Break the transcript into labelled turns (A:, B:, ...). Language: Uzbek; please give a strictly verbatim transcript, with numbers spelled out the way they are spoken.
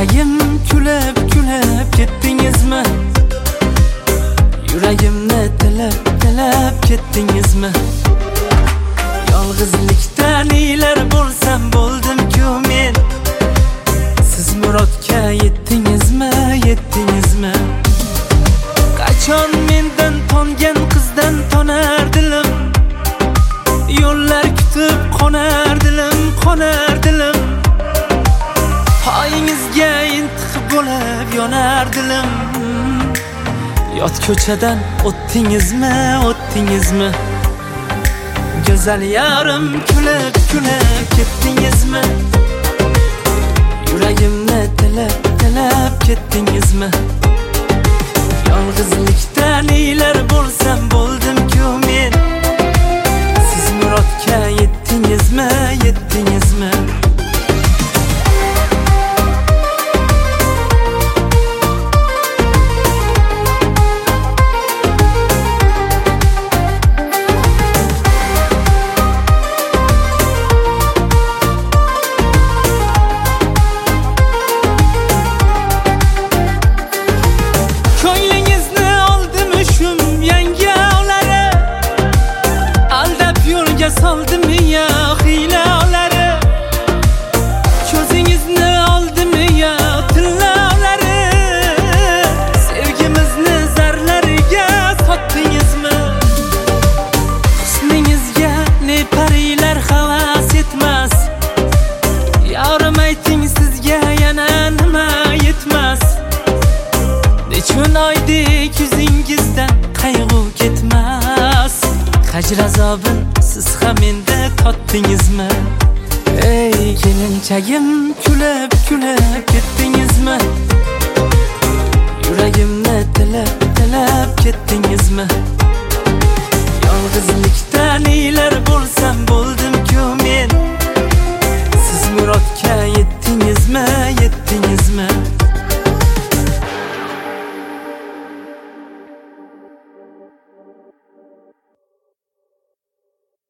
A: Kelinchagim kulib kulib ketdingizmi? Yuragimni tilib tilib ketdingizmi? Yolg'izlikda nelar bo'lsam bo'ldim-ku men. Siz murodga yetdingizmi, yetdingizmi? Qachon mendan tongan qizdan tonar dilim, yo'llar kutib qonar dilim, qonar dilim. Poyingizga intiq bo'lib yonar dilim. Yot ko'chadan o'tdingizmi, o'tdingizmi? Go'zal yarim kulib kulib ketdingizmi? Yuragimni tilib tilib ketdingizmi? Yolg'izlikda nelar bo'lsam bo'ldim-ku men. Siz murodga yetdingizmi, yetdingizmi? Soldimi ya hilalari? Ko'zingizni oldimi ya tillalari? Sevgimizni zarlariga sotdingizmi? Husningizga ne parilar havas etmas. Yarim ayting sizga yana nima yetmas? Nechun oydek yuzingizdan qayg'u ketmas. Hajr azobin siz ham menda totdingizmi? Ey kelinchagim kulib kulib ketdingizmi? Yuragimni tilib tilib ketdingizmi? Yolg'izlikda nelar bo'lsam bo'ldim